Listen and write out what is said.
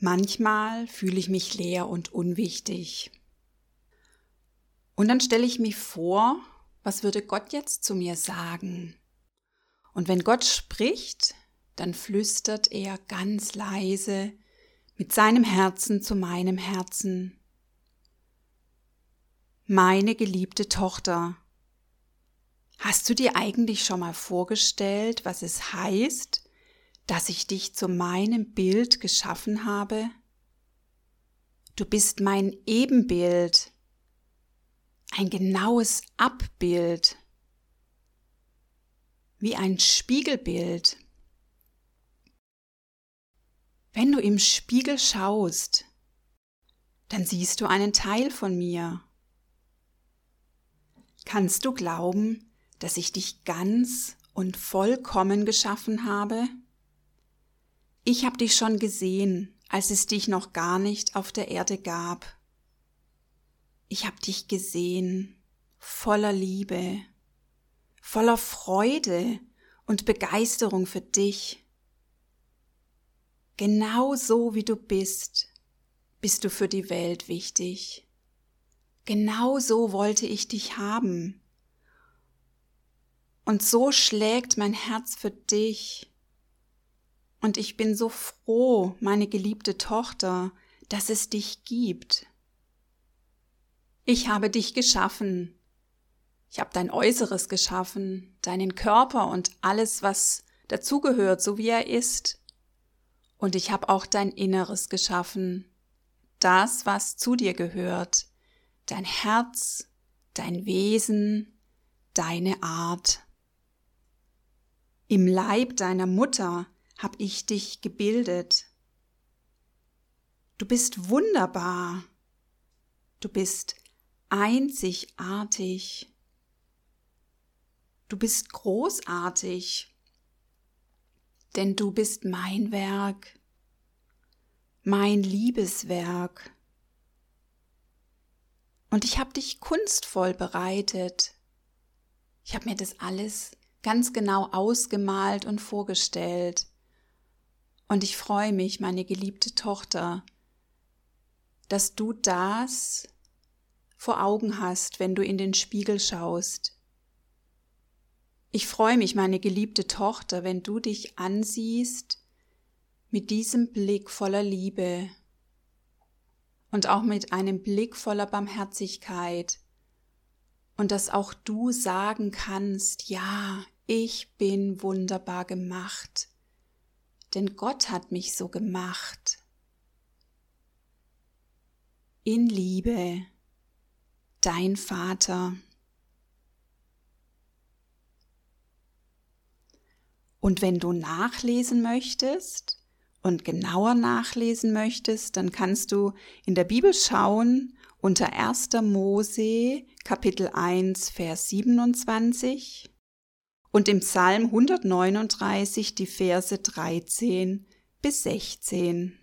Manchmal fühle ich mich leer und unwichtig. Und dann stelle ich mir vor, was würde Gott jetzt zu mir sagen? Und wenn Gott spricht, dann flüstert er ganz leise mit seinem Herzen zu meinem Herzen. Meine geliebte Tochter, hast du dir eigentlich schon mal vorgestellt, was es heißt, dass ich dich zu meinem Bild geschaffen habe? Du bist mein Ebenbild, ein genaues Abbild, wie ein Spiegelbild. Wenn du im Spiegel schaust, dann siehst du einen Teil von mir. Kannst du glauben, dass ich dich ganz und vollkommen geschaffen habe? Ich habe dich schon gesehen, als es dich noch gar nicht auf der Erde gab. Ich habe dich gesehen, voller Liebe, voller Freude und Begeisterung für dich. Genau so wie du bist du für die Welt wichtig. Genau so wollte ich dich haben. Und so schlägt mein Herz für dich. Und ich bin so froh, meine geliebte Tochter, dass es dich gibt. Ich habe dich geschaffen. Ich habe dein Äußeres geschaffen, deinen Körper und alles, was dazugehört, so wie er ist. Und ich habe auch dein Inneres geschaffen, das, was zu dir gehört, dein Herz, dein Wesen, deine Art. Im Leib deiner Mutter habe ich dich gebildet. Du bist wunderbar. Du bist einzigartig. Du bist großartig, denn du bist mein Werk, mein Liebeswerk. Und ich habe dich kunstvoll bereitet. Ich habe mir das alles ganz genau ausgemalt und vorgestellt. Und ich freue mich, meine geliebte Tochter, dass du das vor Augen hast, wenn du in den Spiegel schaust. Ich freue mich, meine geliebte Tochter, wenn du dich ansiehst mit diesem Blick voller Liebe und auch mit einem Blick voller Barmherzigkeit und dass auch du sagen kannst, ja, ich bin wunderbar gemacht. Denn Gott hat mich so gemacht. In Liebe, dein Vater. Und wenn du nachlesen möchtest und genauer nachlesen möchtest, dann kannst du in der Bibel schauen unter 1. Mose Kapitel 1 Vers 27 und im Psalm 139 die Verse 13 bis 16.